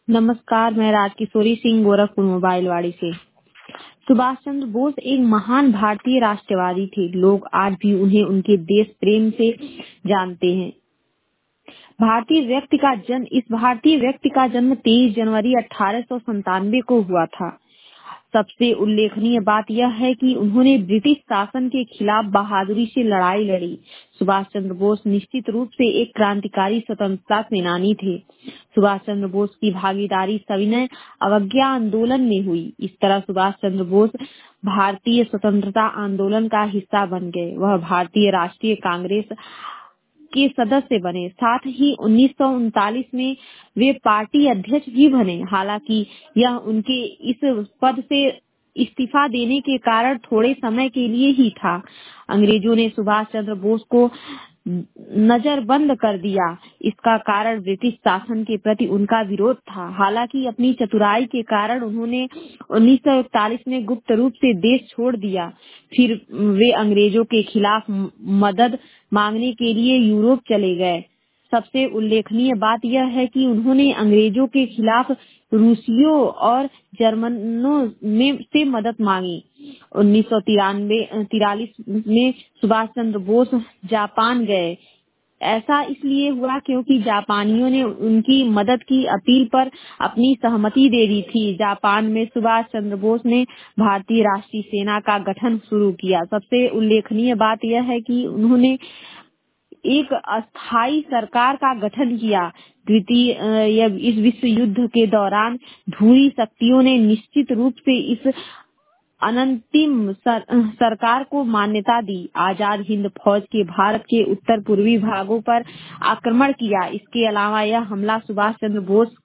नमस्कार, मैं राजकिशोरी सिंह गोरखपुर मोबाइलवाड़ी से। सुभाष चंद्र बोस एक महान भारतीय राष्ट्रवादी थे। लोग आज भी उन्हें उनके देश प्रेम से जानते हैं। इस भारतीय व्यक्ति का जन्म 23 जनवरी 1897 को हुआ था। सबसे उल्लेखनीय बात यह है कि उन्होंने ब्रिटिश शासन के खिलाफ बहादुरी से लड़ाई लड़ी। सुभाष चंद्र बोस निश्चित रूप से एक क्रांतिकारी स्वतंत्रता सेनानी थे। सुभाष चंद्र बोस की भागीदारी सविनय अवज्ञा आंदोलन में हुई। इस तरह सुभाष चंद्र बोस भारतीय स्वतंत्रता आंदोलन का हिस्सा बन गए। वह भारतीय राष्ट्रीय कांग्रेस के सदस्य बने। साथ ही 1939 में वे पार्टी अध्यक्ष भी बने। हालांकि यह उनके इस पद से इस्तीफा देने के कारण थोड़े समय के लिए ही था। अंग्रेजों ने सुभाष चंद्र बोस को नजरबंद कर दिया। इसका कारण ब्रिटिश शासन के प्रति उनका विरोध था। हालांकि अपनी चतुराई के कारण उन्होंने 1941 में गुप्त रूप से देश छोड़ दिया। फिर वे अंग्रेजों के खिलाफ मदद मांगने के लिए यूरोप चले गए। सबसे उल्लेखनीय बात यह है कि उन्होंने अंग्रेजों के खिलाफ रूसियों और जर्मनों से मदद मांगी। 1943 में सुभाष चंद्र बोस जापान गए। ऐसा इसलिए हुआ क्योंकि जापानियों ने उनकी मदद की अपील पर अपनी सहमति दे दी थी। जापान में सुभाष चंद्र बोस ने भारतीय राष्ट्रीय सेना का गठन शुरू किया। सबसे उल्लेखनीय बात यह है कि उन्होंने एक अस्थायी सरकार का गठन किया। इस विश्व युद्ध के दौरान ध्रुवीय शक्तियों ने निश्चित रूप से इस अनंतिम सरकार को मान्यता दी। आजाद हिंद फौज के भारत के उत्तर पूर्वी भागों पर आक्रमण किया। इसके अलावा यह हमला सुभाष चंद्र बोस